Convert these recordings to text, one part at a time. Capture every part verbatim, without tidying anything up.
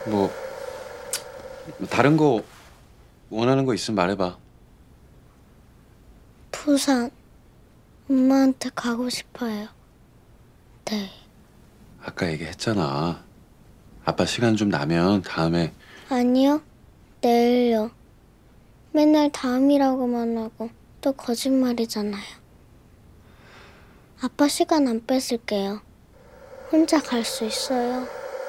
뭐 다른 거 원하는 거 있으면 말해봐. 부산. 엄마한테 가고 싶어요. 네. 아까 얘기했잖아. 아빠 시간 좀 나면 다음에. 아니요. 내일요. 맨날 다음이라고만 하고 또 거짓말이잖아요. 아빠 시간 안 뺏을게요. 혼자 갈 수 있어요.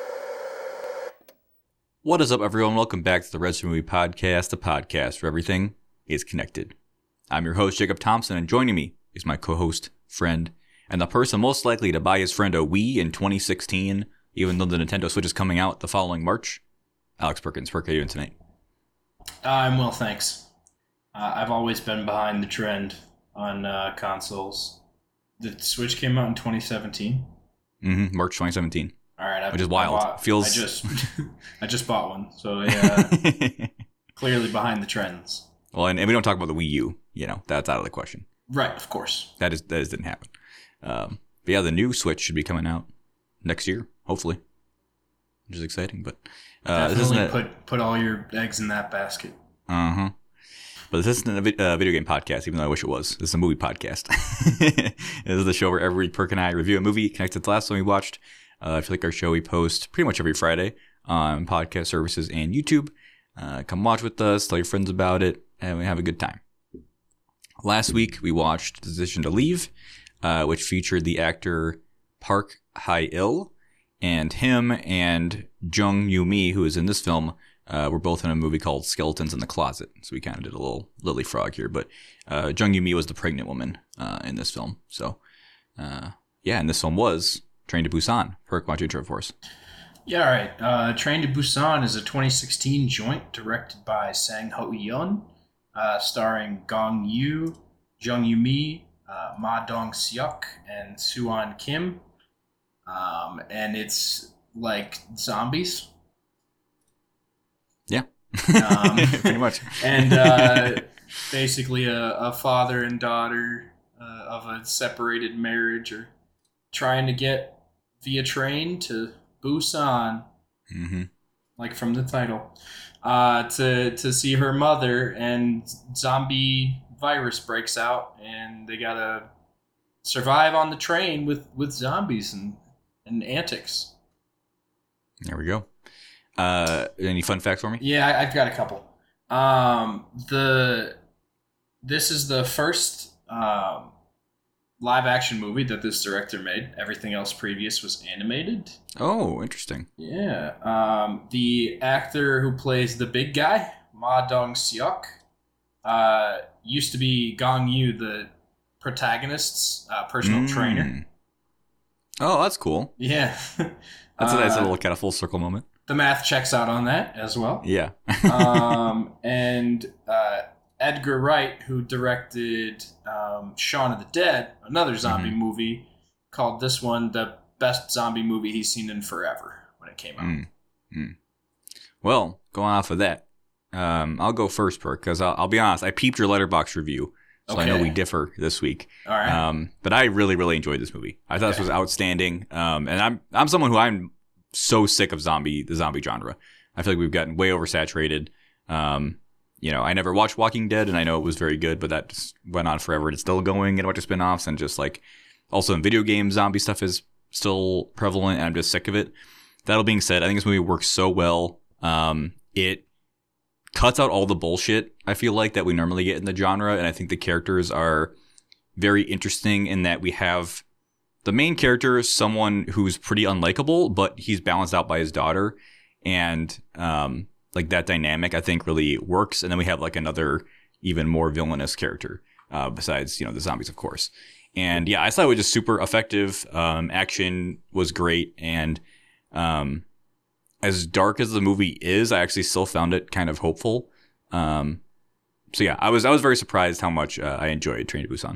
What is up, everyone? Welcome back to the Red Movie Podcast, the podcast where everything is connected. I'm your host, Jacob Thompson, and joining me is my co-host, friend, and the person most likely to buy his friend a Wii in twenty sixteen, even though the Nintendo Switch is coming out the following March, Alex Perkins. Perk, how are you doing tonight? Uh, I'm well, thanks. Uh, I've always been behind the trend on uh, consoles. The Switch came out in twenty seventeen. Mm-hmm, March twenty seventeen. All right, I, which is wild. I bought, Feels. I just, I just bought one, so yeah, clearly behind the trends. Well, and, and we don't talk about the Wii U. You know, that's out of the question. Right, of course. That is that is, didn't happen. Um, but yeah, the new Switch should be coming out next year, hopefully, which is exciting. But uh, Definitely this isn't a, put put all your eggs in that basket. Uh huh. But this isn't a vi- uh, video game podcast, even though I wish it was. This is a movie podcast. This is the show where every week Perk and I review a movie connected to the last one we watched. Uh, if you like our show, we post pretty much every Friday on podcast services and YouTube. Uh, come watch with us, tell your friends about it, and we have a good time. Last week, we watched Decision to Leave, uh, which featured the actor Park Hae-il, and him and Jung Yoo-mi, who is in this film, uh, were both in a movie called Skeletons in the Closet. So we kind of did a little Lily Frog here, but uh, Jung Yoo-mi was the pregnant woman uh, in this film. So, uh, yeah, and this film was Train to Busan. Perk, why don't you intro for us? Yeah, all right. Uh, Train to Busan is a twenty sixteen joint directed by Sang Ho-yeon, uh, starring Gong Yoo, Jung Yoo-mi, uh, Ma Dong-seok, and Suan Kim. Um, and it's like zombies. Yeah, um, pretty much. And uh, basically a, a father and daughter uh, of a separated marriage are trying to get via train to Busan, Mm-hmm. like from the title, uh, to to see her mother, and zombie virus breaks out, and they gotta survive on the train with, with zombies and, and antics. There we go. Uh, any fun facts for me? Yeah, I, I've got a couple. Um, the this is the first um, live action movie that this director made. Everything else previous was animated. Oh, interesting. Yeah. Um, the actor who plays the big guy, Ma Dong-seok, uh, used to be Gong Yoo, the protagonist's uh, personal Mm. trainer. Oh, that's cool. Yeah. That's a nice Uh, little kind of full circle moment. The math checks out on that as well. Yeah. um, and uh, Edgar Wright, who directed um, Shaun of the Dead, another zombie Mhm. movie, called this one the best zombie movie he's seen in forever when it came out. Mm. Mm. Well, going off of that, um, I'll go first, Perk, because I'll, I'll be honest, I peeped your Letterboxd review, so I know Okay. we differ this week. All right. Um, but I really, really enjoyed this movie. I thought Okay. this was outstanding. Um, and I'm I'm someone who I'm so sick of zombie the zombie genre. I feel like we've gotten way oversaturated. Um, you know, I never watched Walking Dead, and I know it was very good, but that just went on forever. And it's still going in a bunch of spinoffs, and just like also in video games, zombie stuff is still prevalent, and I'm just sick of it. That all being said, I think this movie works so well. Um, it cuts out all the bullshit, I feel like, that we normally get in the genre, and I think the characters are very interesting in that we have the main character is someone who's pretty unlikable, but he's balanced out by his daughter, and um, like that dynamic I think really works. And then we have like another even more villainous character uh, besides, you know, the zombies, of course. And yeah, I thought it was just super effective. Um, action was great, and um, as dark as the movie is, I actually still found it kind of hopeful. Um, so yeah, I was I was very surprised how much uh, I enjoyed Train to Busan.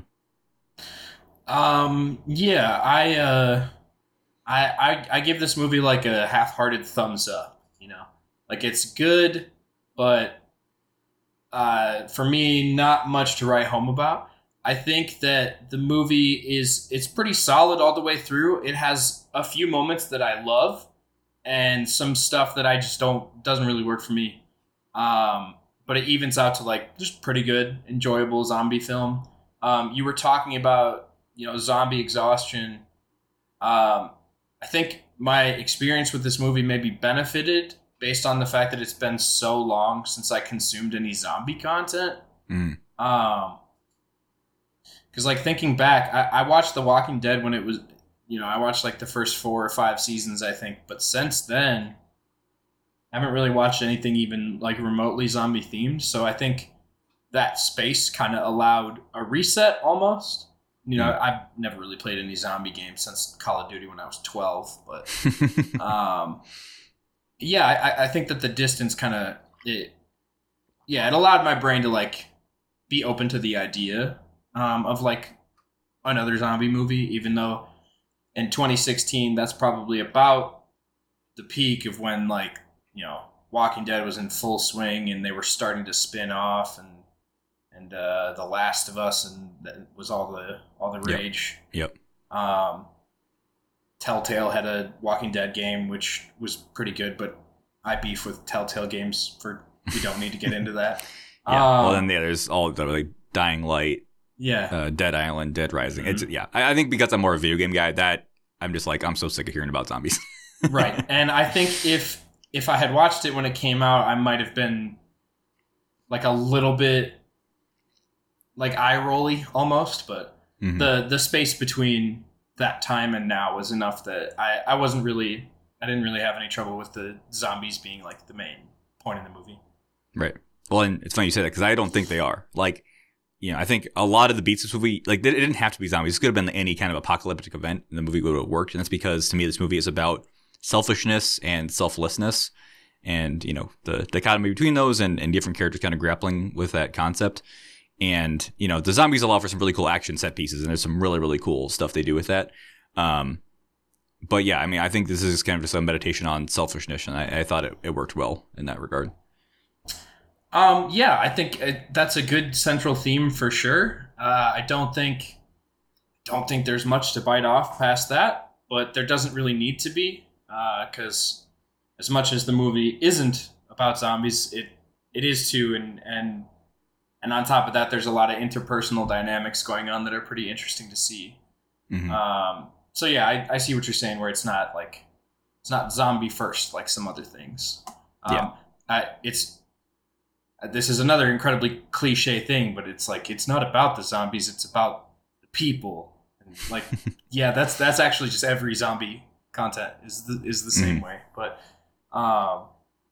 Um, yeah, I, uh, I, I, I give this movie like a half-hearted thumbs up, you know, like it's good, but, uh, for me, not much to write home about. I think that the movie is, it's pretty solid all the way through. It has a few moments that I love, and some stuff that I just don't doesn't really work for me. Um, but it evens out to like just pretty good, enjoyable zombie film. Um, you were talking about, you know, zombie exhaustion. Um, I think my experience with this movie maybe benefited based on the fact that it's been so long since I consumed any zombie content. Mm. Um, because like thinking back, I, I watched The Walking Dead when it was, you know, I watched like the first four or five seasons, I think. But since then, I haven't really watched anything even like remotely zombie themed. So I think that space kind of allowed a reset almost. You know, Mm. I've never really played any zombie games since Call of Duty when I was twelve. But um, yeah, I, I think that the distance kind of it, yeah, it allowed my brain to like be open to the idea um, of like another zombie movie, even though in twenty sixteen that's probably about the peak of when like, you know, Walking Dead was in full swing and they were starting to spin off, and and uh, The Last of Us, and that was all the all the Yep. rage. Yep. Um, Telltale had a Walking Dead game which was pretty good, but I beef with Telltale games for we don't need to get into that. Yeah. Um, well, then yeah, there's all the like Dying Light, yeah. uh, Dead Island, Dead Rising. Mhm. It's yeah. I, I think because I'm more a video game guy, that I'm just like I'm so sick of hearing about zombies. Right. And I think if if I had watched it when it came out, I might have been like a little bit like eye rolly almost, but Mhm. the the space between that time and now was enough that I, I wasn't really I didn't really have any trouble with the zombies being like the main point in the movie. Right. Well, and it's funny you say that because I don't think they are. Like, you know, I think a lot of the beats of this movie, like, it didn't have to be zombies. This could have been any kind of apocalyptic event, and the movie would have worked. And that's because, to me, this movie is about selfishness and selflessness, and you know, the dichotomy between those, and, and different characters kind of grappling with that concept. And you know, the zombies allow for some really cool action set pieces, and there's some really really cool stuff they do with that. Um, but yeah, I mean, I think this is kind of just a meditation on selfishness, and I, I thought it, it worked well in that regard. Um, yeah, I think it, that's a good central theme for sure. Uh, I don't think don't think there's much to bite off past that, but there doesn't really need to be, because uh, as much as the movie isn't about zombies, it it is too, and and and on top of that, there's a lot of interpersonal dynamics going on that are pretty interesting to see. Mm-hmm. Um, so yeah, I, I see what you're saying, where it's not like it's not zombie first like some other things. Um, Yeah. I, it's this is another incredibly cliche thing, but it's like it's not about the zombies; it's about the people. And like, yeah, that's that's actually just every zombie content is the, is the same Mhm. way. But um,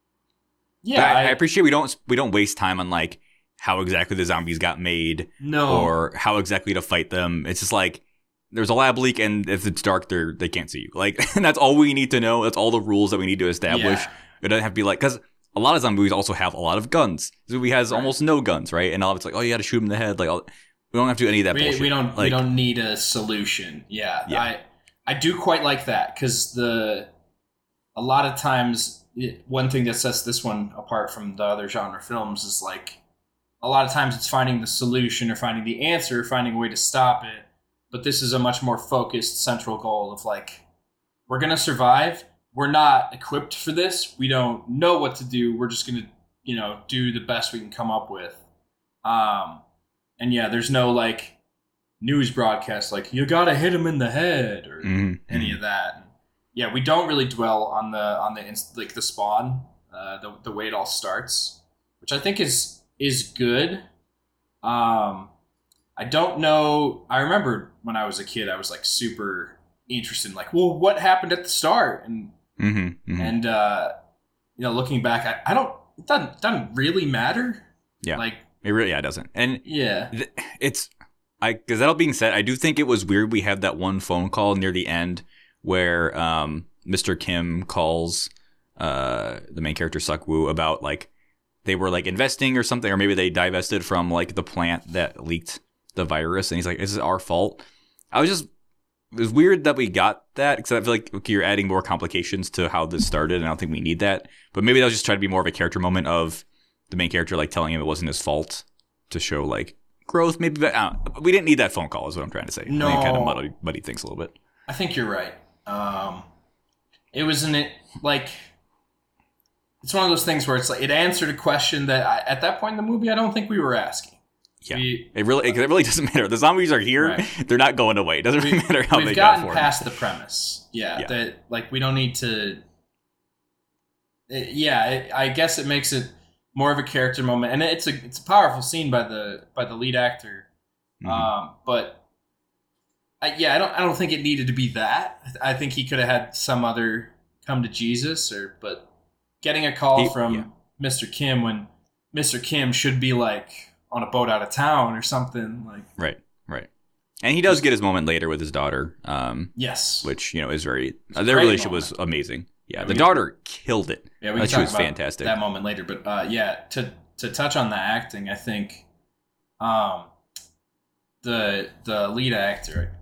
But yeah, I, I I, appreciate we don't we don't waste time on like how exactly the zombies got made no, or how exactly to fight them. It's just like there's a lab leak, and if it's dark, they they can't see you. Like, and that's all we need to know. That's all the rules that we need to establish. Yeah. It doesn't have to be like, because a lot of zombie movies also have a lot of guns. This movie has Right. almost no guns, right? And all of it's like, oh, you got to shoot him in the head. Like, all, we don't have to do any of that we, bullshit. we don't we Like, don't need a solution. Yeah, Yeah. I I do quite like that, because the a lot of times it, one thing that sets this one apart from the other genre films is like a lot of times it's finding the solution or finding the answer, or finding a way to stop it. But this is a much more focused central goal of like, we're gonna survive. We're not equipped for this. We don't know what to do. We're just gonna, you know, do the best we can come up with. Um, and yeah, there's no like news broadcast like you gotta hit him in the head or mhm, any mhm. of that. Yeah, we don't really dwell on the on the inst- like the spawn, uh, the the way it all starts, which I think is is good. Um, I don't know. I remember when I was a kid, I was like super interested in like, well, what happened at the start, and Mhm, mhm. and uh, you know, looking back, I, I don't. It doesn't doesn't really matter. Yeah. Like, It really, yeah, it doesn't. And yeah, th- it's, I, because that all being said, I do think it was weird we had that one phone call near the end where um, Mister Kim calls uh, the main character Sukwoo about like they were like investing or something, or maybe they divested from like the plant that leaked the virus, and he's like, "This is our fault." I was just, it was weird that we got that, because I feel like okay, you're adding more complications to how this started, and I don't think we need that. But maybe that was just trying to be more of a character moment of the main character like telling him it wasn't his fault to show like growth. Maybe, but I don't know. We didn't need that phone call, is what I'm trying to say. I think it kind of No. muddy, muddy things a little bit. I think you're right. Um, it was an it like it's one of those things where it's like it answered a question that I, at that point in the movie I don't think we were asking. Yeah, we, it really it really doesn't matter. The zombies are here; right. they're not going away. It doesn't really matter how we've they got gotten for past them. the premise. Yeah, Yeah. that like we don't need to. It, yeah, it, I guess it makes it more of a character moment, and it's a it's a powerful scene by the by the lead actor. Mhm. Um, but I, yeah, I don't I don't think it needed to be that. I think he could have had some other come to Jesus, or but getting a call He- from yeah. Mister Kim when Mister Kim should be like on a boat out of town or something like. Right, right. And he does get his moment later with his daughter, um, Yes. which you know is very. a Uh, their great relationship moment. was amazing. Yeah, Yeah, the we- daughter killed it. Yeah, we Uh, can she talk was about fantastic. that moment later. But uh, yeah, to to touch on the acting, I think um, the the lead actor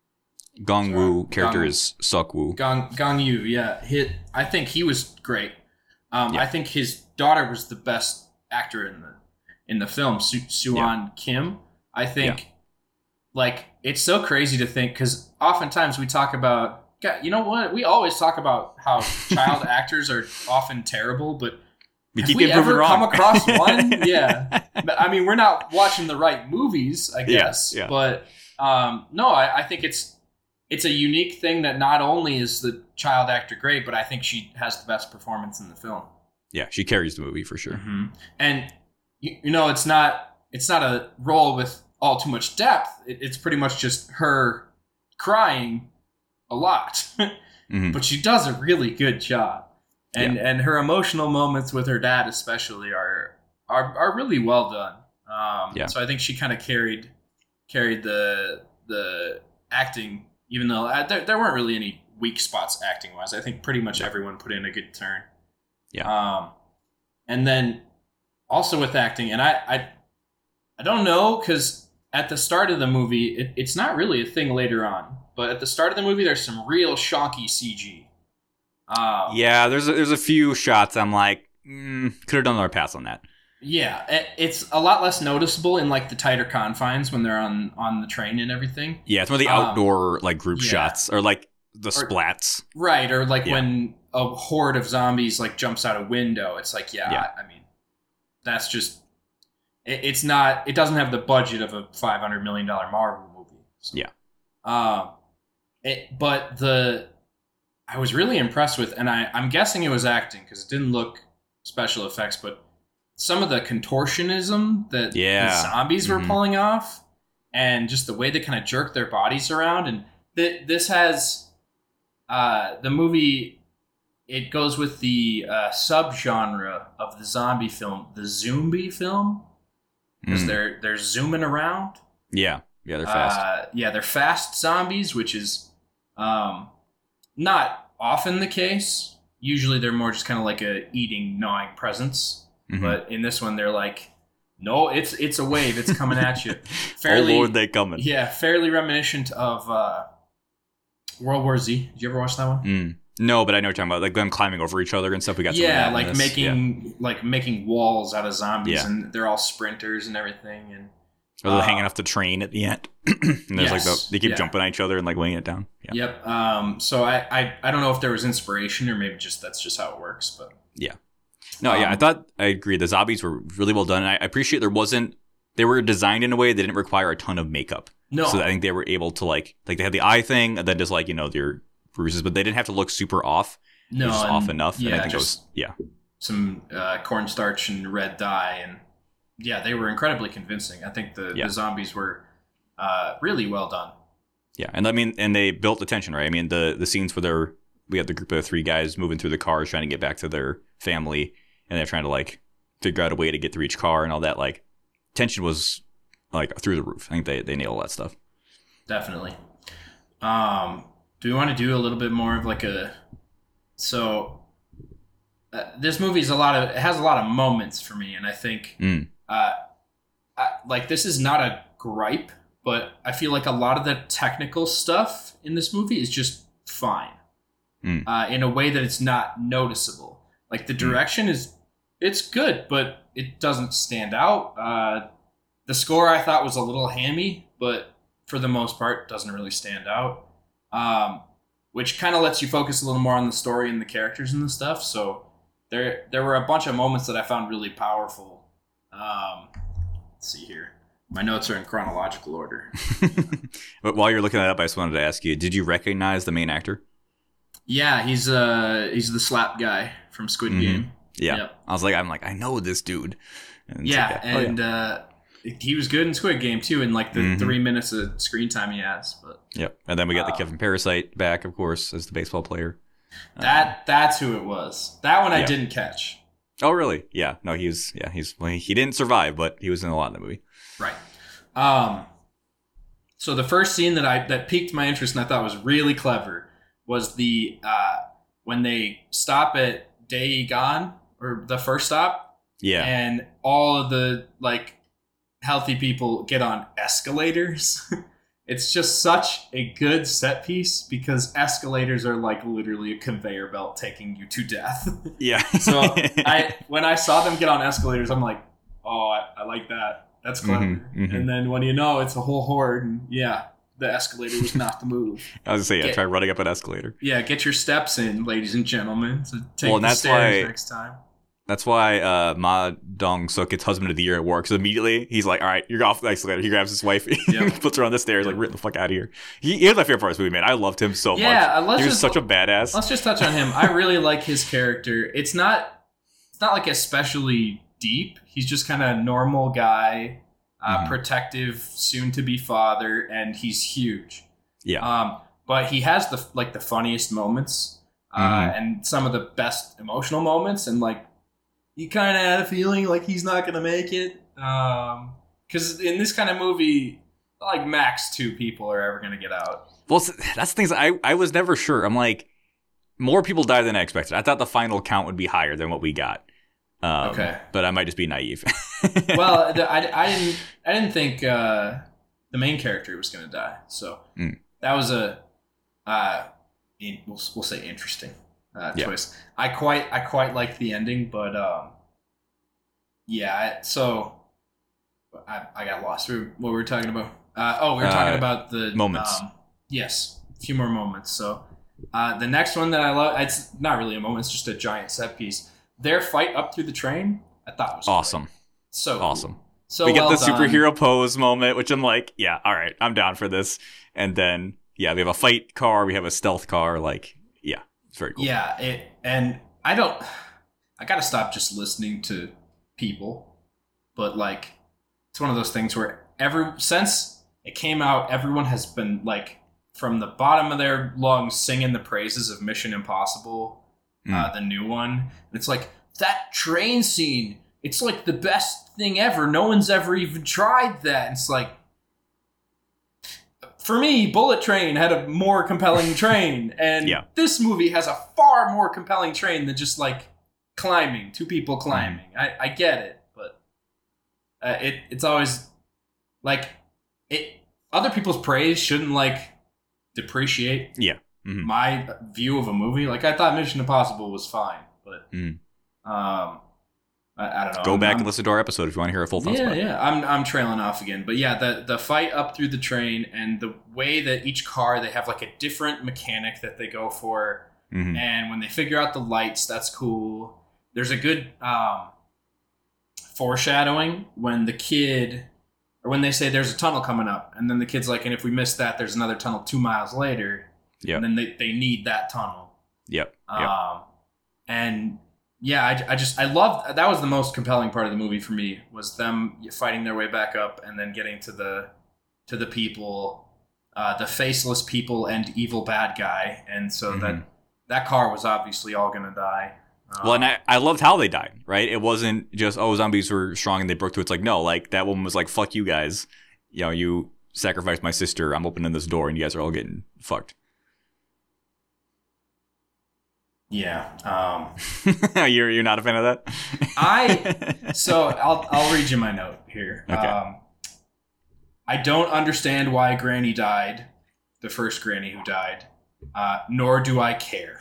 Gong Woo Gong- character is Suk Woo. Gong Gong Yu, yeah, hit. I think he was great. Um, Yeah. I think his daughter was the best actor in the in the film, Su- Suan Kim. I think, like, it's so crazy to think because oftentimes we talk about, God, you know what? We always talk about how child actors are often terrible, but We have keep we getting proven ever wrong. come across one? Yeah. But, I mean, we're not watching the right movies, I Yeah, guess. yeah. But um, no, I, I think it's it's a unique thing that not only is the child actor great, but I think she has the best performance in the film. Yeah, she carries the movie for sure. Mm-hmm. And you, you know, it's not it's not a role with all too much depth. It, it's pretty much just her crying a lot, Mhm. but she does a really good job. And and her emotional moments with her dad, especially, are are are really well done. Um, Yeah. So I think she kind of carried carried the the acting, even though uh, there there weren't really any weak spots acting wise. I think pretty much everyone put in a good turn. Yeah. Um, and then also with acting, and I I, I don't know because at the start of the movie, it, it's not really a thing later on, but at the start of the movie, there's some real shonky C G. Um, Yeah, there's a, there's a few shots I'm like, mm, could have done another pass on that. Yeah, it- it's a lot less noticeable in like the tighter confines when they're on on the train and everything. Yeah, it's one of the Um, outdoor like group yeah. shots or like the Or- splats. Right, or like Yeah. when a horde of zombies like jumps out a window. It's like, yeah, Yeah. I, I mean, that's just it, it's not. It doesn't have the budget of a five hundred million dollar Marvel movie. So. Yeah. Um, it, but the I was really impressed with, and I I'm guessing it was acting because it didn't look special effects, but some of the contortionism that Yeah. the zombies were Mhm. pulling off, and just the way they kind of jerk their bodies around, and th- this has uh, the movie. It goes with the uh, subgenre of the zombie film, the zombie film, because Mm. they're they're zooming around. Yeah, yeah, they're fast. Uh, yeah, they're fast zombies, which is um, not often the case. Usually, they're more just kind of like a eating, gnawing presence. Mhm. But in this one, they're like, no, it's it's a wave. It's coming at you. oh Fairly, Lord, they coming. yeah, fairly reminiscent of uh, World War Z. Did you ever watch that one? Mm. No, but I know what you're talking about, like them climbing over each other and stuff. We got some of that Yeah, in like this. making like making walls out of zombies, Yeah. and they're all sprinters and everything. And Yeah. Or they're uh, hanging off the train at the end, and there's like the, Yes, they keep yeah. jumping at each other and like weighing it down. Yeah, Yep. Um, so I, I I don't know if there was inspiration or maybe just that's just how it works, but no, yeah, Um, I thought I agree. The zombies were really well done. And I I appreciate there wasn't. They were designed in a way that didn't require a ton of makeup. no, So I think they were able to like like they had the eye thing and then just like you know their bruises, but they didn't have to look super off. no, it was just and off enough. Yeah, and I think just it was yeah. some uh, cornstarch and red dye, and yeah, they were incredibly convincing. I think the, Yeah. the zombies were uh, really well done. Yeah, and I mean, and they built the tension, right? I mean, the the scenes where they're we had the group of three guys moving through the cars trying to get back to their family, and they're trying to like figure out a way to get through each car and all that. Like, tension was like through the roof. I think they they nailed all that stuff. Definitely. Um, do we want to do a little bit more of like a so uh, this movie's a lot of it has a lot of moments for me, and I think Mm. uh, I, like this is not a gripe, but I feel like a lot of the technical stuff in this movie is just fine Mm. uh, in a way that it's not noticeable. Like the direction is it's good, but it doesn't stand out. Uh, the score I thought was a little hammy, but for the most part doesn't really stand out. Um, which kind of lets you focus a little more on the story and the characters and the stuff. So there there were a bunch of moments that I found really powerful. Um, let's see here. My notes are in chronological order. But while you're looking that up, I just wanted to ask you: did you recognize the main actor? Yeah, he's uh he's the slap guy from Squid Mhm. Game. Yeah, Yep. I was like, I'm like, I know this dude. And it's Yeah, like, oh, and uh, he was good in Squid Game too, in like the Mhm. three minutes of screen time he has. But Yep. And then we got the Uh, Kevin Parasite back, of course, as the baseball player. that that's who it was. That one I Yeah. didn't catch. Oh, really? Yeah. No, he was. Yeah, he's. Well, he didn't survive, but he was in a lot in the movie. Right. Um. So the first scene that I that piqued my interest and I thought was really clever was the uh when they stop at Daegon, or the first stop, Yeah. and all of the like healthy people get on escalators. It's just such a good set piece because escalators are like literally a conveyor belt taking you to death. yeah. So I when I saw them get on escalators, I'm like, oh, I, I like that. That's clever. Mhm, mhm. And then when you know it's a whole horde, and yeah, the escalator was not the move. I was gonna say, yeah, Get- try running up an escalator. Yeah, get your steps in, ladies and gentlemen. So take Well, and the that's stairs why- next time. That's why uh, Ma Dong Suk gets husband of the year at work. So immediately he's like, "All right, you're off the escalator." He grabs his wife, Yep. puts her on the stairs, like, "Get the fuck out of here." He, he was my favorite part of this movie, man. I loved him so Yeah, uh, much. let's He was just- such a badass. Let's just touch on him. I really like his character. It's not it's not like especially deep. He's just kind of a normal guy, uh, Mhm. protective, soon to be father, and he's huge. Yeah. Um, but he has the like the funniest moments, uh, Mhm. and some of the best emotional moments, and like you kind of had a feeling like he's not gonna make it. Um, because in this kind of movie, like max two people are ever gonna get out. Well, s- that's the things I I was never sure. I'm like, more people die than I expected. I thought the final count would be higher than what we got. Um, Okay. But I might just be naive. Well, the, I, I didn't I didn't think uh, the main character was going to die, so Mm. that was a uh, in, we'll, we'll say interesting uh, Yeah. twist. I quite I quite liked the ending, but um, yeah. I, so I, I got lost. We were- What were we talking about? Uh, oh, we were talking Uh, about the moments. Um, yes, a few more moments. So uh, the next one that I love, it's not really a moment; it's just a giant set piece. Their fight up through the train, I thought was great. Awesome. So cool. Awesome. So we get well the done. superhero pose moment, which I'm like, yeah, all right, I'm down for this. And then, yeah, we have a fight car, we have a stealth car. Like, yeah, it's very cool. Yeah, it and I don't. I gotta stop just listening to people, but like, it's one of those things where every since it came out, everyone has been like from the bottom of their lungs singing the praises of Mission Impossible, uh, the new one. And it's like that train scene. It's like the best thing ever. No one's ever even tried that. And it's like, for me, Bullet Train had a more compelling train, and Yeah. this movie has a far more compelling train than just like climbing, two people climbing. I, I get it, but uh, it it's always like it. Other people's praise shouldn't like depreciate Yeah. Mhm. my view of a movie. Like I thought Mission Impossible was fine, but Mhm. um, I, I don't know. Go I'm- back I'm- and listen to our episode if you want to hear a full thoughts yeah, about it. yeah. I'm I'm trailing off again, but yeah, the the fight up through the train and the way that each car they have like a different mechanic that they go for, Mhm. and when they figure out the lights, that's cool. There's a good um, foreshadowing when the kid, or when they say there's a tunnel coming up, and then the kid's like, and if we miss that, there's another tunnel two miles later, Yep. and then they they need that tunnel. Yep. Yep. Um, and yeah, I, I just I loved that was the most compelling part of the movie for me was them fighting their way back up and then getting to the to the people, uh, the faceless people and evil bad guy, and so Mhm. that that car was obviously all gonna die. Um, Well, and I, I loved how they died, right? It wasn't just, oh, zombies were strong and they broke through. It's like, no, like that woman was like, fuck you guys. You know, you sacrificed my sister. I'm opening this door and you guys are all getting fucked. yeah. Um, you're you're not a fan of that? I so I'll I'll read you my note here. Okay. Um, I don't understand why Granny died, the first Granny who died, uh, nor do I care.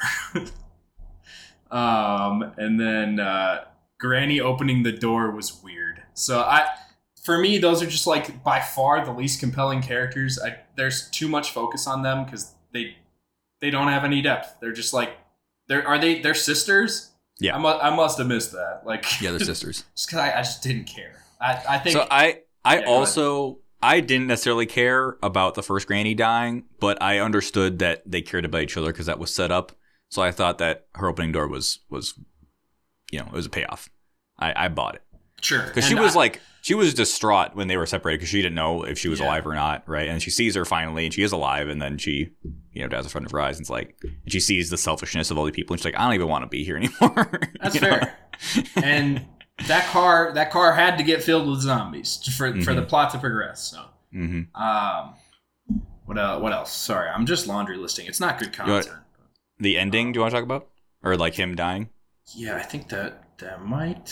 um, and then uh, Granny opening the door was weird. So I, for me, those are just like by far the least compelling characters. I, there's too much focus on them because they they don't have any depth. They're just like, they're are they they're sisters? Yeah. I, mu- I must have missed that. Like, Yeah, they're sisters. just because I, I just didn't care. I, I think So I I Yeah, go also I didn't necessarily care about the first granny dying, but I understood that they cared about each other because that was set up. So I thought that her opening door was was, you know, it was a payoff. I, I bought it sure because she And was I- like she was distraught when they were separated because she didn't know if she was Yeah. alive or not, right? And she sees her finally, and she is alive, and then she, you know, dies in front of her eyes, and it's like and she sees the selfishness of all the people, and she's like, I don't even want to be here anymore. That's You know? fair. And that car that car had to get filled with zombies for for the Mhm. plot to progress. So. Mhm. Um, what uh, what else? Sorry, I'm just laundry listing. It's not good You want- content. The ending, do you want to talk about, or like him dying? Yeah, I think that that might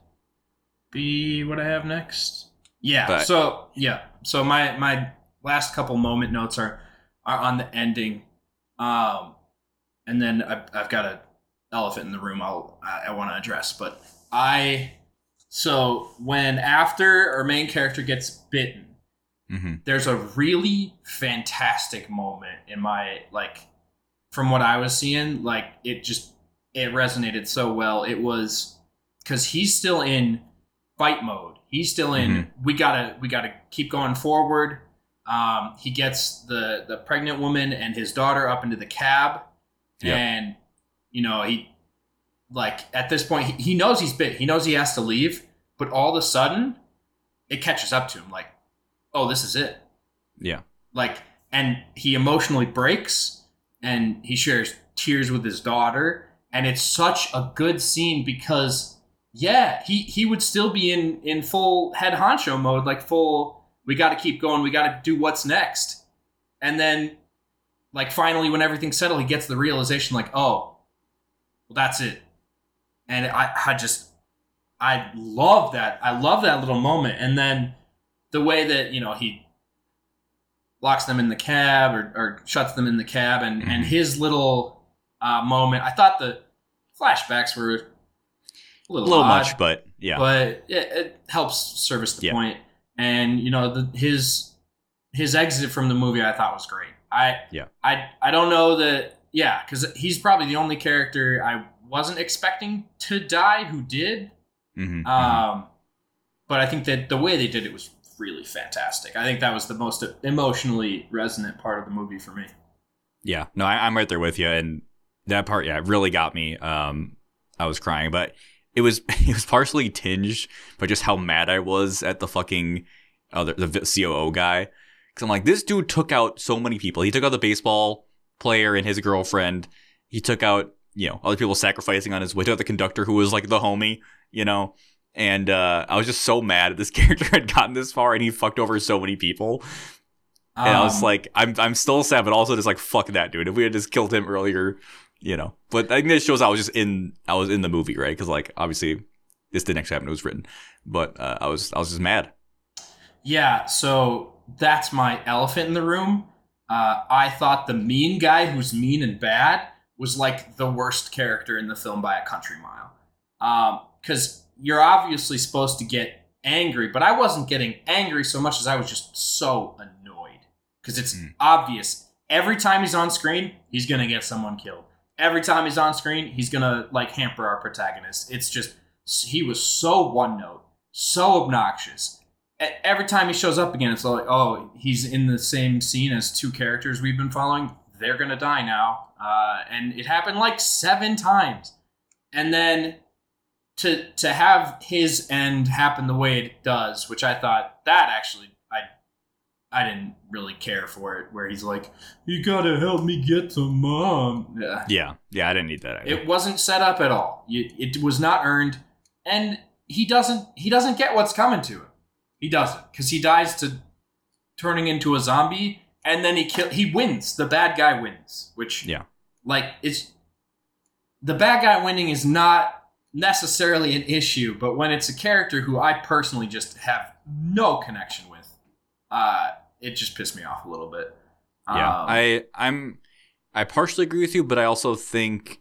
be what I have next. Yeah. But- so yeah. So my my last couple moment notes are are on the ending, um, and then I've, I've got a elephant in the room I'll I, I want to address, but I so when after our main character gets bitten. Mm-hmm. There's a really fantastic moment in my like from what I was seeing, like it just it resonated so well. It was because he's still in fight mode. He's still in Mm-hmm. we gotta we gotta keep going forward. Um, he gets the the pregnant woman and his daughter up into the cab, Yep. and you know he like at this point he, he knows he's bit. He knows he has to leave, but all of a sudden it catches up to him. Like, oh, this is it. Yeah. Like, and he emotionally breaks and he shares tears with his daughter. And it's such a good scene because, yeah, he, he would still be in, in full head honcho mode, like full, we got to keep going. We got to do what's next. And then, like, finally, when everything's settled, he gets the realization, like, oh, well, that's it. And I, I just, I love that. I love that little moment. And then, the way that, you know, he locks them in the cab or, or shuts them in the cab and, Mhm. and his little uh, moment, I thought the flashbacks were a A little, little odd, much, but yeah. but it, it helps service the Yeah. point. And, you know, the, his his exit from the movie I thought was great. I, Yeah. I, I don't know that, yeah, because he's probably the only character I wasn't expecting to die who did. Mm-hmm. Um, but I think that the way they did it was really fantastic. I think that was the most emotionally resonant part of the movie for me. Yeah, no, I, I'm right there with you, and that part, yeah, really got me. Um, I was crying, but it was it was partially tinged by just how mad I was at the fucking other the C O O guy, because I'm like, this dude took out so many people. He took out the baseball player and his girlfriend. He took out, you know, other people sacrificing on his way. Took out the conductor who was like the homie, you know. And uh, I was just so mad that this character had gotten this far, and he fucked over so many people. And I was Um, like, I'm I'm still sad, but also just like, fuck that dude. If we had just killed him earlier, you know. But I think this shows I was just in I was in the movie, right? Because like obviously this didn't actually happen; it was written. But uh, I was I was just mad. yeah, so that's my elephant in the room. Uh, I thought the mean guy who's mean and bad was like the worst character in the film by a country mile. Because you're obviously supposed to get angry, but I wasn't getting angry so much as I was just so annoyed. Because it's Mm. obvious. Every time he's on screen, he's going to get someone killed. Every time he's on screen, he's going to like hamper our protagonist. It's just, he was so one note, so obnoxious. E- Every time he shows up again, it's like, oh, he's in the same scene as two characters we've been following. They're going to die now. Uh, and it happened like seven times. And then to to have his end happen the way it does, which I thought that actually I I didn't really care for it, where he's like, you gotta help me get to mom. Yeah. Yeah, yeah, I didn't need that. Either. It wasn't set up at all. You, it was not earned, and he doesn't he doesn't get what's coming to him. He doesn't, because he dies to turning into a zombie, and then he kill he wins. The bad guy wins, which Yeah. like it's the bad guy winning is not necessarily an issue, but when it's a character who I personally just have no connection with, uh, it just pissed me off a little bit. Yeah, Um, I I'm I partially agree with you, but I also think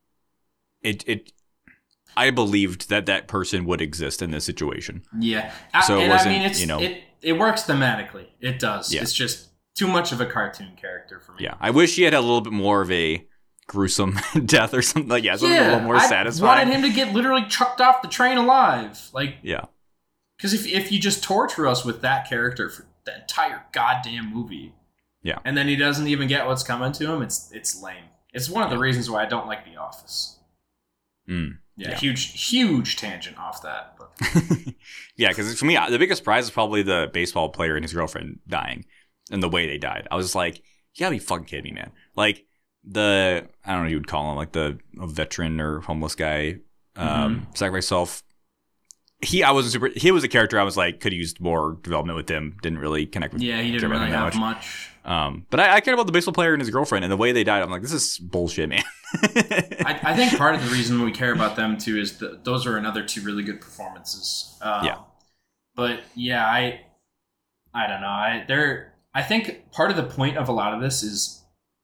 it it I believed that that person would exist in this situation. yeah. I- So it and I wasn't, mean, it's you know- it it works thematically. It does. Yeah. It's just too much of a cartoon character for me. Yeah, I wish he had a little bit more of a gruesome death or something like yeah, something yeah, a little more I satisfying. wanted him to get literally chucked off the train alive. Like, yeah, because if if you just torture us with that character for the entire goddamn movie, yeah, and then he doesn't even get what's coming to him, it's it's lame. It's one of the yeah. reasons why I don't like The Office. Mm, yeah, yeah, huge huge tangent off that. But. yeah, because for me, the biggest surprise is probably the baseball player and his girlfriend dying, and the way they died. I was just like, you gotta be fucking kidding me, man! Like. The I don't know what you would call him, like the a veteran or homeless guy, um, Mm-hmm. sacrificed himself. He I wasn't super. He was a character I was like could have used more development with him. Didn't really connect with. Yeah, he care didn't about really him that have much. Um, but I, I cared about the baseball player and his girlfriend and the way they died. I'm like, this is bullshit, man. I, I think part of the reason we care about them too is that those are another two really good performances. Um, Yeah. But yeah, I I don't know. I they're I think part of the point of a lot of this is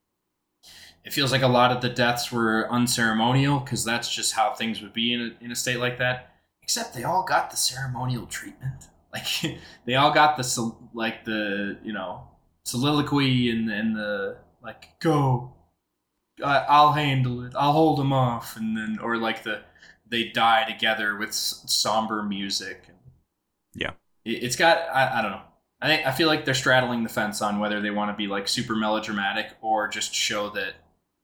it feels like a lot of the deaths were unceremonial because that's just how things would be in a, in a state like that. Except they all got the ceremonial treatment. Like they all got the sol- like the you know soliloquy and and the like go. I, I'll handle it. I'll hold them off, and then or like the they die together with s- somber music. Yeah, it, it's got I, I don't know. I think I feel like they're straddling the fence on whether they want to be like super melodramatic or just show that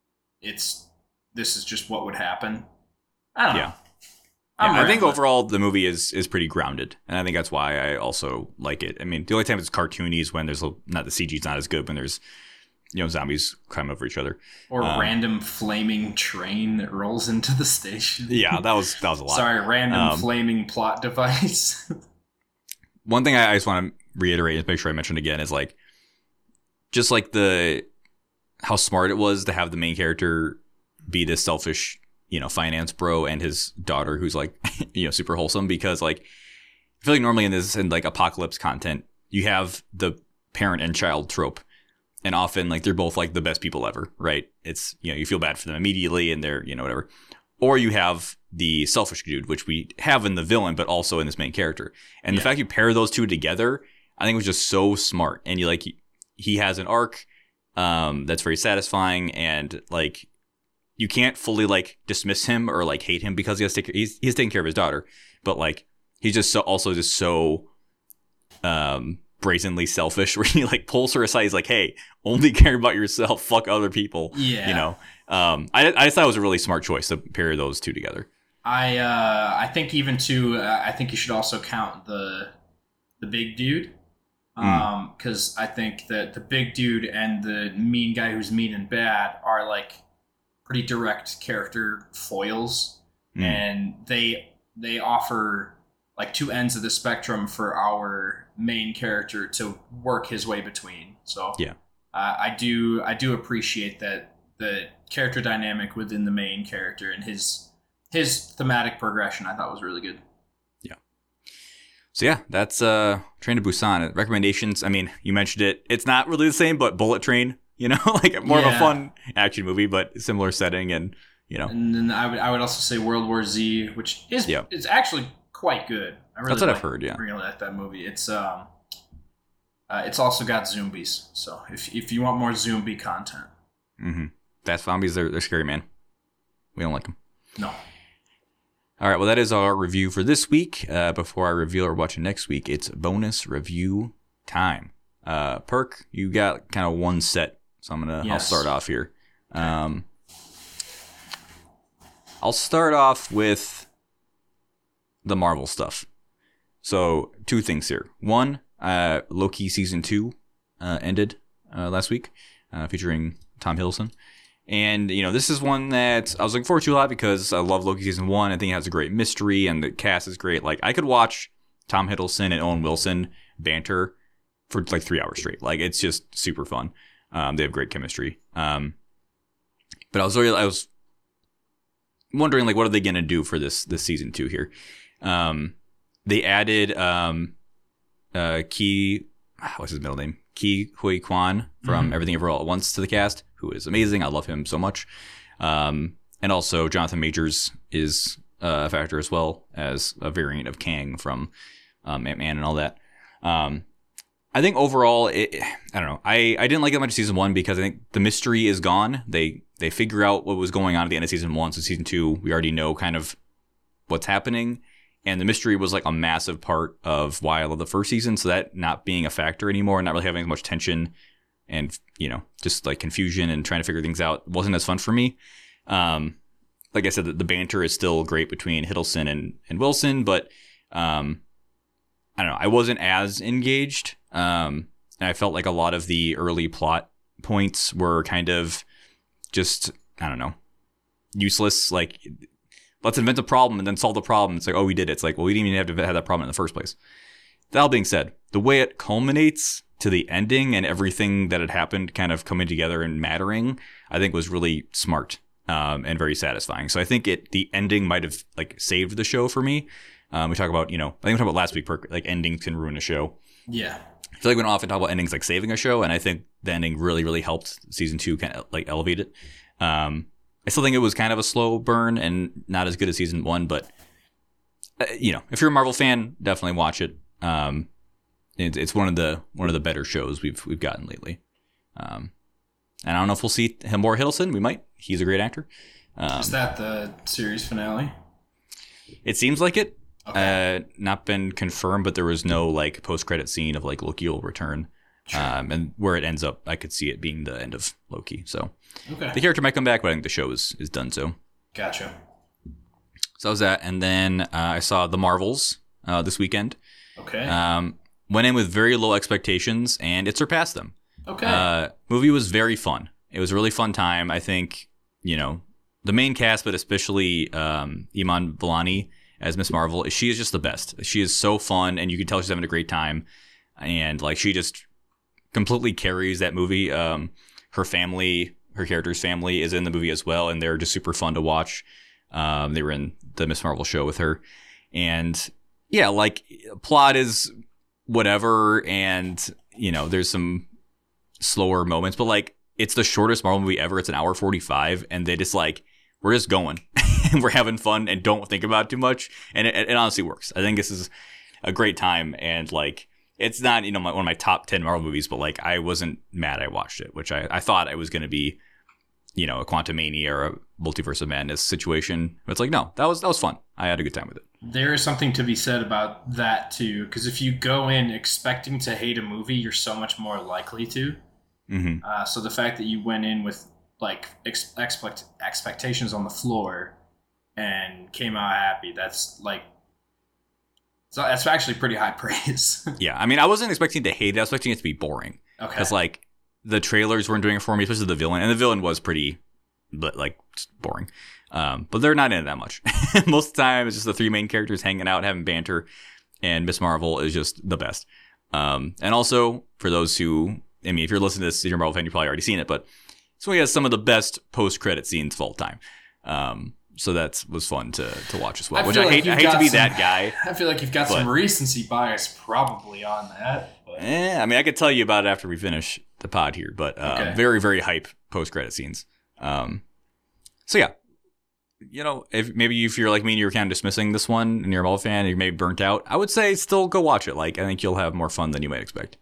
it's this is just what would happen. I don't yeah. know. Yeah, I think rambling. overall the movie is is pretty grounded, and I think that's why I also like it. I mean, the only time it's cartoony is when there's a, not the C G's not as good when there's you know zombies climb over each other or um, random flaming train that rolls into the station. Yeah, that was that was a lot. Sorry, random Um, flaming plot device. One thing I, I just want to reiterate and make sure I mention again is like just like the how smart it was to have the main character be this selfish, you know, finance bro and his daughter who's like, you know, super wholesome because like I feel like normally in this in like apocalypse content, you have the parent and child trope. And often like they're both like the best people ever, right? It's, you know, you feel bad for them immediately and they're, you know, whatever. Or you have the selfish dude, which we have in the villain, but also in this main character. And Yeah. the fact you pair those two together, I think was just so smart. And you like, he, he has an arc um, that's very satisfying and like, you can't fully like dismiss him or like hate him because he has to take, he's, he's taking care of his daughter, but like, he's just so also just so, um, brazenly selfish where he like pulls her aside. He's like, hey, only care about yourself. Fuck other people. Yeah. You know, um, I, I just thought it was a really smart choice to pair those two together. I uh, I think even too. Uh, I think you should also count the the big dude, um, because I think that the big dude and the mean guy who's mean and bad are like pretty direct character foils, Mm. and they they offer like two ends of the spectrum for our main character to work his way between. So Yeah. uh, I do I do appreciate that the character dynamic within the main character and his his thematic progression I thought was really good. So yeah, that's uh, Train to Busan. Recommendations. I mean, you mentioned it. It's not really the same, but Bullet Train. You know, like more of a Yeah. fun action movie, but similar setting, and you know, And then I would I would also say World War Z, which is Yeah. it's actually quite good. I really That's what I've like- heard, yeah. really like that movie. It's um, uh, it's also got zombies. So if if you want more zombie content, mm-hmm. Fast zombies. They're they're scary, man. We don't like them. no. All right, well, that is our review for this week. Uh, before I reveal our watching next week, it's bonus review time. Uh, Perk, you got kind of one set, so I'm gonna I'll Yes. start off here. Um, I'll start off with the Marvel stuff. So two things here. One, uh, Loki season two uh, ended uh, last week, uh, featuring Tom Hiddleston. And, you know, this is one that I was looking forward to a lot because I love Loki season one. I think it has a great mystery and the cast is great. Like, I could watch Tom Hiddleston and Owen Wilson banter for like three hours straight. Like, it's just super fun. Um, they have great chemistry. Um, but I was really, I was wondering, like, what are they going to do for this, this season two here? Um, they added, um, uh, Ki, what's his middle name? Ki Hui Kwan from Mhm. Everything Ever All at Once to the cast, who is amazing. I love him so much. Um, and also Jonathan Majors is uh, a factor as well as a variant of Kang from um, Ant-Man and all that. Um, I think overall, it, I don't know. I, I didn't like it much of season one because I think the mystery is gone. They they figure out what was going on at the end of season one. So season two, we already know kind of what's happening. And the mystery was like a massive part of why I love the first season. So that not being a factor anymore, not really having as much tension and, you know, just like confusion and trying to figure things out wasn't as fun for me. Um, like I said, the, the banter is still great between Hiddleston and, and Wilson, but um, I don't know. I wasn't as engaged. Um, and I felt like a lot of the early plot points were kind of just, I don't know, useless. Like, let's invent a problem and then solve the problem. It's like, oh, we did it. It's like, well, we didn't even have to have that problem in the first place. That all being said, the way it culminates to the ending and everything that had happened kind of coming together and mattering, I think was really smart um, and very satisfying. So I think it the ending might have like saved the show for me. Um, we talk about, you know, I think we talked about last week, like endings can ruin a show. Yeah. I feel like we don't often talk about endings like saving a show, and I think the ending really, really helped season two kind of like elevate it. Um, I still think it was kind of a slow burn and not as good as season one, but uh, you know, if you're a Marvel fan, definitely watch it. Um, it. It's one of the one of the better shows we've we've gotten lately. Um, and I don't know if we'll see him more Hiddleston. We might. He's a great actor. Um, Is that the series finale? It seems like it. Okay. Uh, not been confirmed, but there was no like post credit scene of like Loki will return. Sure. Um, and where it ends up, I could see it being the end of Loki. So Okay. the character might come back, but I think the show is, is done. So, Gotcha. so that was that. And then uh, I saw The Marvels uh, this weekend. Okay. Um, went in with very low expectations, and it surpassed them. okay. Uh, movie was very fun. It was a really fun time. I think, you know, the main cast, but especially um, Iman Vellani as Miss Marvel, she is just the best. She is so fun, and you can tell she's having a great time. And like she just completely carries that movie. Um, her family, her character's family, is in the movie as well, and they're just super fun to watch. Um, they were in the Miss Marvel show with her, and yeah, like plot is whatever, and you know, there's some slower moments, but like it's the shortest Marvel movie ever. It's an hour forty-five, and they just like we're just going and we're having fun and don't think about it too much, and it, it honestly works. I think this is a great time, and like it's not, you know, my, one of my top ten Marvel movies, but like I wasn't mad I watched it, which I, I thought I was going to be, you know, a Quantumania or a Multiverse of Madness situation. But it's like, no, that was that was fun. I had a good time with it. There is something to be said about that too, because if you go in expecting to hate a movie, you're so much more likely to. Mm-hmm. Uh, so the fact that you went in with like ex- expect expectations on the floor and came out happy, that's like, so that's actually pretty high praise. Yeah, I mean, I wasn't expecting to hate it. I was expecting it to be boring. Okay. Because like the trailers weren't doing it for me, especially the villain, and the villain was pretty, but like just boring. Um, but they're not in it that much. Most of the time, it's just the three main characters hanging out, having banter, and Miss Marvel is just the best. Um, and also for those who, I mean, if you're listening to this, if you're a Marvel fan, you've probably already seen it, but this movie has some of the best post-credit scenes of all time. Um, so that was fun to to watch as well. I Which feel I like hate. you've I hate got to be some- that guy. I feel like you've got But- some recency bias probably on that. But Eh, I mean, I could tell you about it after we finish the pod here, but uh, Okay. very, very hype post-credit scenes. Um, so yeah, you know, if maybe if you're like me and you're kind of dismissing this one and you're a Marvel fan and you're maybe burnt out, I would say still go watch it. Like, I think you'll have more fun than you might expect.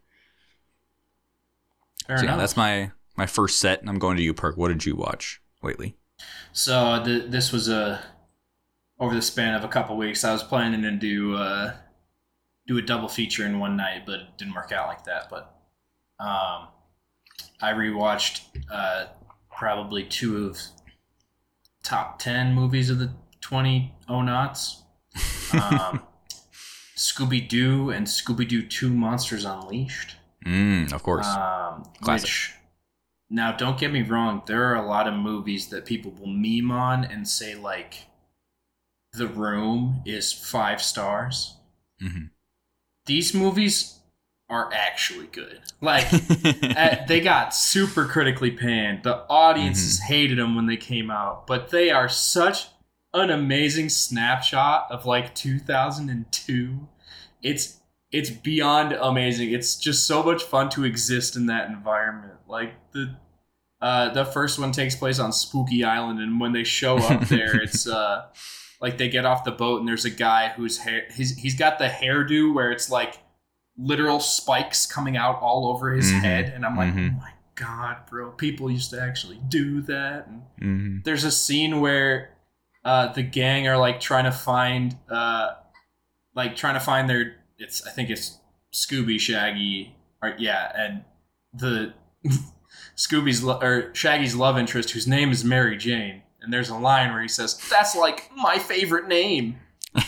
fair so yeah, enough. that's my my first set, and I'm going to you, Perk. What did you watch lately? So th- this was a over the span of a couple weeks. I was planning to do uh, do a double feature in one night, but it didn't work out like that. But um, I rewatched uh, probably two of top ten movies of the twenty oh noughts. Um, Scooby Doo and Scooby Doo Two Monsters Unleashed. Mm, of course. Um, Classic. which, now, don't get me wrong, there are a lot of movies that people will meme on and say, like, The Room is five stars. Mhm. These movies are actually good. Like, uh, they got super critically panned. The audiences hated them when they came out, but they are such an amazing snapshot of, like, two thousand two. It's It's beyond amazing. It's just so much fun to exist in that environment. Like the uh, the first one takes place on Spooky Island, and when they show up there, it's uh, like they get off the boat and there's a guy whose hair he's he's got the hairdo where it's like literal spikes coming out all over his Mhm. head, and I'm like, Mhm. oh my god, bro, people used to actually do that. And Mm-hmm. there's a scene where uh, the gang are like trying to find, uh, like trying to find their. It's I think it's Scooby, Shaggy, or yeah, and the Scooby's lo- or Shaggy's love interest, whose name is Mary Jane. And there's a line where he says, "That's like my favorite name."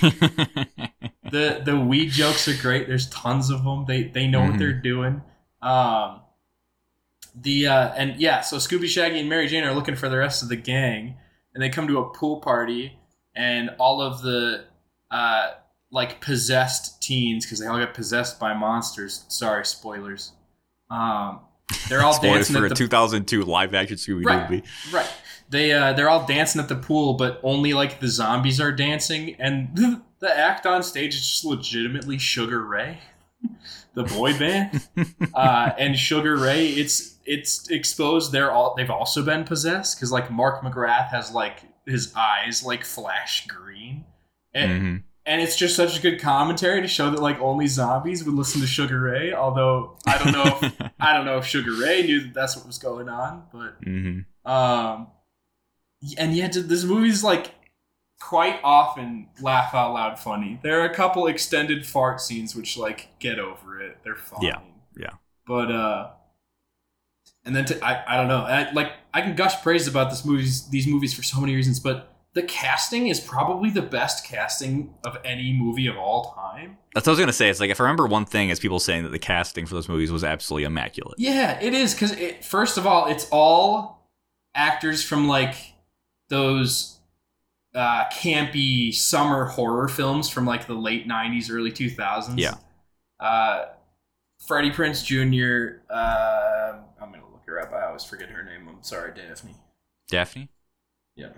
the The weed jokes are great. There's tons of them. They they know Mhm. what they're doing. Um, the uh, and yeah, so Scooby, Shaggy, and Mary Jane are looking for the rest of the gang, and they come to a pool party, and all of the uh, like possessed teens, because they all get possessed by monsters. Sorry, spoilers. Um, they're all Spoilers dancing for at a the two thousand two live action Scooby Doo Right. movie. right. They uh, they're all dancing at the pool, but only like the zombies are dancing, and the act on stage is just legitimately Sugar Ray, the boy band, uh, and Sugar Ray. It's it's exposed they're all they've also been possessed because like Mark McGrath has like his eyes like flash green, and Mhm. and it's just such a good commentary to show that like only zombies would listen to Sugar Ray. Although I don't know if I don't know if Sugar Ray knew that that's what was going on, but. Mhm. Um, and yet this movie's like quite often laugh out loud funny. There are a couple extended fart scenes which like get over it. They're fine. Yeah, yeah. But uh, and then to, I I don't know. I, like I can gush praise about this movies these movies for so many reasons, but the casting is probably the best casting of any movie of all time. That's what I was gonna say. It's like if I remember one thing is people saying that the casting for those movies was absolutely immaculate. Yeah, it is because it, first of all, it's all actors from like those uh, campy summer horror films from like the late nineties, early two thousands. Yeah. Uh, Freddie Prinze Junior Uh, I'm gonna look her up. I always forget her name. I'm sorry, Daphne. Daphne? Yeah.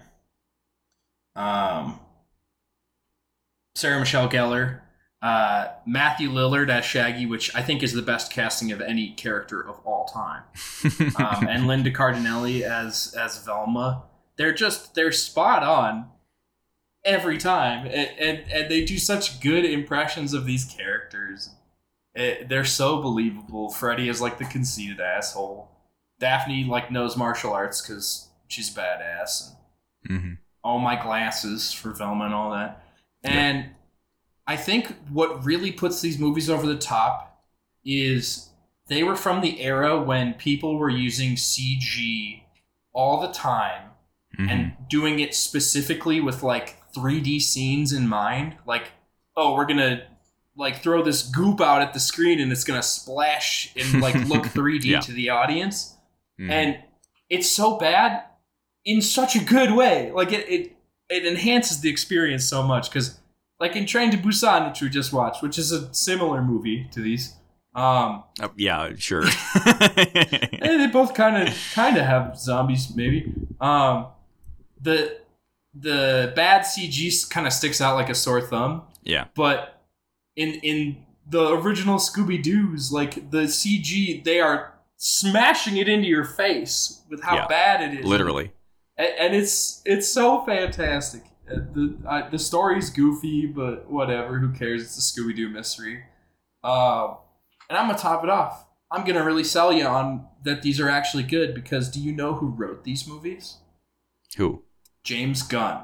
Um, Sarah Michelle Gellar. Uh, Matthew Lillard as Shaggy, which I think is the best casting of any character of all time. um, and Linda Cardinelli as as Velma. They're just they're spot on every time, and and, and they do such good impressions of these characters. It, they're so believable. Freddy is like the conceited asshole. Daphne like knows martial arts because she's badass. And Mhm. all my glasses for Velma and all that. And I think what really puts these movies over the top is they were from the era when people were using C G all the time Mhm. and doing it specifically with like three D scenes in mind. Like, oh, we're gonna like throw this goop out at the screen and it's gonna splash and like look three D Yeah. to the audience. Mhm. And it's so bad in such a good way. Like it it, it enhances the experience so much because like in Train to Busan, which we just watched, which is a similar movie to these. Um, Oh, yeah, sure. eh, they both kind of kind of have zombies, maybe. Um, the the bad C G kind of sticks out like a sore thumb, Yeah. but in in the original Scooby Doo's, like the C G, they are smashing it into your face with how Yeah. bad it is. Literally. and, and it's it's so fantastic. Uh, The I, the story's goofy, but whatever. Who cares? It's a Scooby Doo mystery. Um, and I'm gonna top it off. I'm gonna really sell you on that these are actually good because do you know who wrote these movies? Who? James Gunn.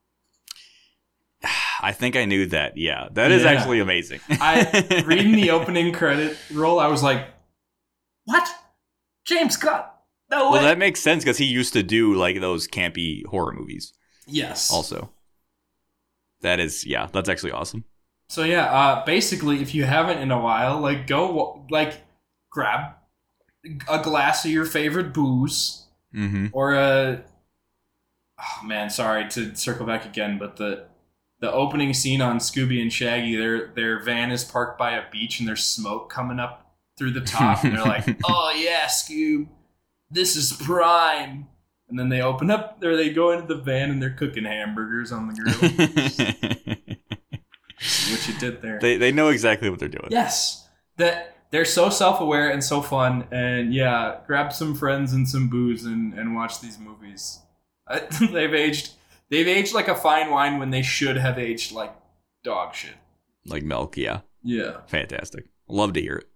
I think I knew that. Yeah. That is Yeah. actually amazing. I reading the opening credit roll, I was like, "What? James Gunn? No way!" Well, that makes sense because he used to do like those campy horror movies yes. also. That is, yeah, that's actually awesome. So yeah, uh, basically, if you haven't in a while, like go like grab a glass of your favorite booze Mm-hmm. or a. Oh man, sorry to circle back again, but the the opening scene on Scooby and Shaggy, their their van is parked by a beach and there's smoke coming up through the top, and they're like, "Oh yeah, Scoob, this is prime." And then they open up, or they go into the van and they're cooking hamburgers on the grill. See what you did there. they they know exactly what they're doing. Yes, that they're so self-aware and so fun, and yeah, grab some friends and some booze and, and watch these movies. Uh, they've aged, they've aged like a fine wine when they should have aged like dog shit. Like milk, yeah. Yeah. Fantastic. Love to hear it.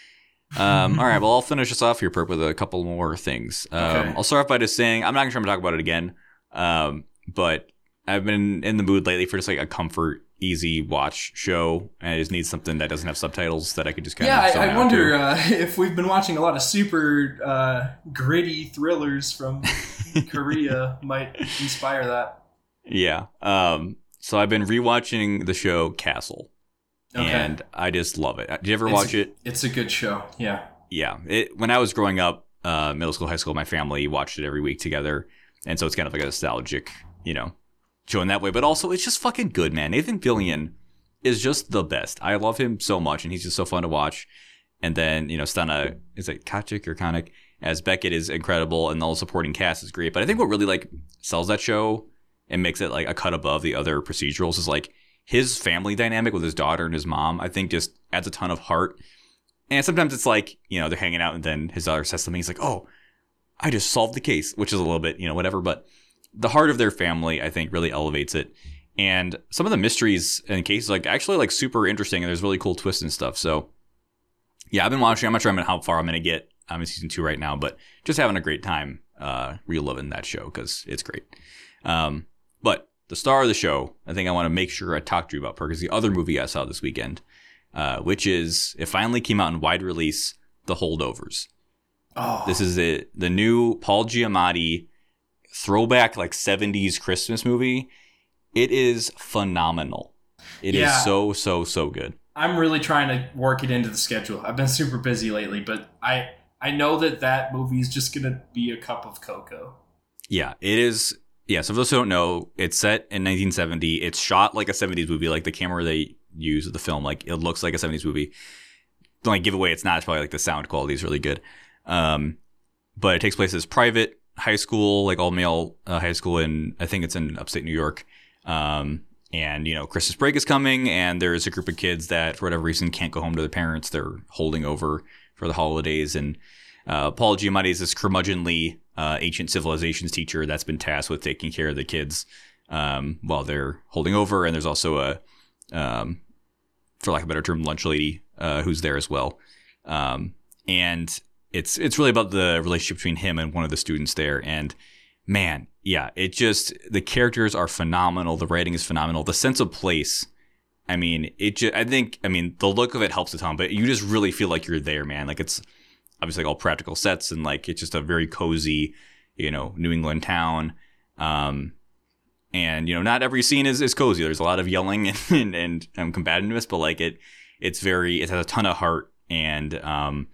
Um, all right, well, I'll finish this off here, Perp, with a couple more things. Um, Okay. I'll start off by just saying I'm not going to try to talk about it again, um, but I've been in the mood lately for just like a comfort, easy watch show, and I just need something that doesn't have subtitles that I could just kind Yeah, of. I, I wonder uh, if we've been watching a lot of super uh, gritty thrillers from Korea might inspire that. Yeah. Um, so I've been rewatching the show Castle, Okay. and I just love it. Did you ever It's watch a- it? It's a good show. Yeah. Yeah. It, when I was growing up, uh, middle school, high school, my family watched it every week together, and so it's kind of like a nostalgic, you know, show in that way. But also, it's just fucking good, man. Nathan Fillion is just the best. I love him so much, and he's just so fun to watch. And then, you know, Stana, is it Kachik or Konik as Beckett is incredible, and the whole supporting cast is great. But I think what really like sells that show and makes it like a cut above the other procedurals is like his family dynamic with his daughter and his mom. I think just adds a ton of heart. And sometimes it's like, you know, they're hanging out and then his daughter says something. He's like, oh, I just solved the case, which is a little bit, you know, whatever. But the heart of their family, I think, really elevates it. And some of the mysteries and cases, like, actually, like, super interesting. And there's really cool twists and stuff. So, yeah, I've been watching. I'm not sure how far I'm going to get. I'm in season two right now. But just having a great time uh, reliving that show because it's great. Um, but the star of the show, I think I want to make sure I talk to you about, because the other movie I saw this weekend, uh, which is, it finally came out in wide release, The Holdovers. Oh, This is the the new Paul Giamatti throwback like seventies Christmas movie. It is phenomenal. It Yeah. is so so so good. I'm really trying to work it into the schedule. I've been super busy lately, but I I know that that movie is just gonna be a cup of cocoa. Yeah, it is. Yeah, so for those who don't know, it's set in nineteen seventy. It's shot like a seventies movie. Like the camera they use of the film, like it looks like a seventies movie. Don't like give away it's not. It's probably like the sound quality is really good. Um, but it takes place as private high school, like all male uh, high school in, I think it's in upstate New York. Um, and you know, Christmas break is coming, and there's a group of kids that for whatever reason can't go home to their parents. They're holding over for the holidays, and uh, Paul Giamatti is this curmudgeonly uh, ancient civilizations teacher that's been tasked with taking care of the kids um, while they're holding over. And there's also a, um, for lack of a better term, lunch lady uh, who's there as well. Um, and it's it's really about the relationship between him and one of the students there. And man, yeah, it just, the characters are phenomenal. The writing is phenomenal. The sense of place, I mean, it just, I think, I mean, the look of it helps a ton, but you just really feel like you're there, man. Like it's obviously like all practical sets, and like it's just a very cozy, you know, New England town. Um, and you know, not every scene is, is cozy. There's a lot of yelling and and, and um, combativeness, but like it, it's very, it has a ton of heart, and um,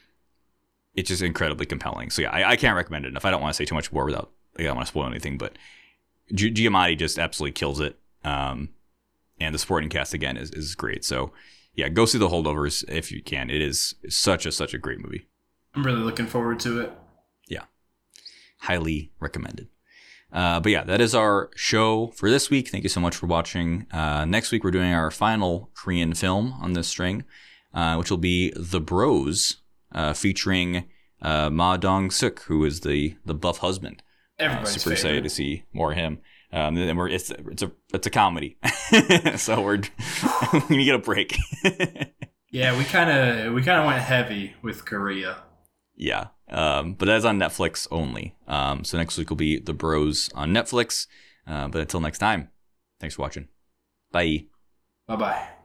it's just incredibly compelling. So yeah, I, I can't recommend it enough. I don't want to say too much more without, like, I don't want to spoil anything, but Gi- Giamatti just absolutely kills it. Um, and the supporting cast again is, is great. So yeah, go see The Holdovers if you can. It is such a, such a great movie. I'm really looking forward to it. Yeah. Highly recommended. Uh, but yeah, that is our show for this week. Thank you so much for watching. Uh, next week, we're doing our final Korean film on this string, uh, which will be The Bros, uh, featuring uh, Ma Dong-suk, who is the, the buff husband. Uh, Everybody's super favorite. excited to see more of him. Um, and we're, it's, it's a it's a comedy, so we're we get a break. Yeah, we kind of we kind of went heavy with Korea. Yeah, um, but that's on Netflix only. Um, so next week will be The Bros on Netflix. Uh, but until next time, thanks for watching. Bye. Bye bye.